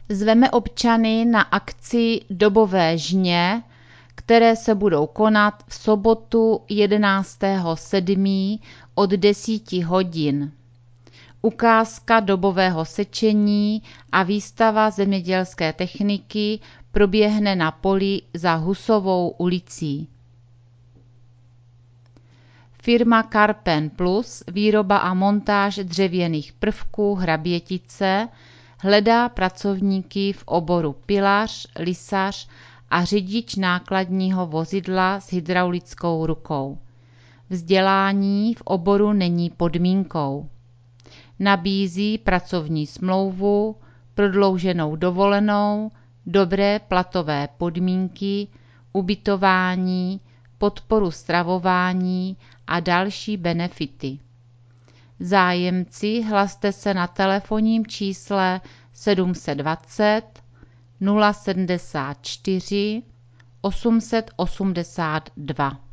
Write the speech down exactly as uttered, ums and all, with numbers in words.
Zveme občany na akci Dobové žně, které se budou konat v sobotu jedenáctého sedmého od deseti hodin. Ukázka dobového sečení a výstava zemědělské techniky proběhne na poli za Husovou ulicí. Firma Karpen Plus, výroba a montáž dřevěných prvků Hrabětice, hledá pracovníky v oboru pilař, lisař a řidič nákladního vozidla s hydraulickou rukou. Vzdělání v oboru není podmínkou. Nabízí pracovní smlouvu, prodlouženou dovolenou, dobré platové podmínky, ubytování, podporu stravování a další benefity. Zájemci hlaste se na telefonním čísle sedm set dvacet nula sedmdesát čtyři osm set osmdesát dva.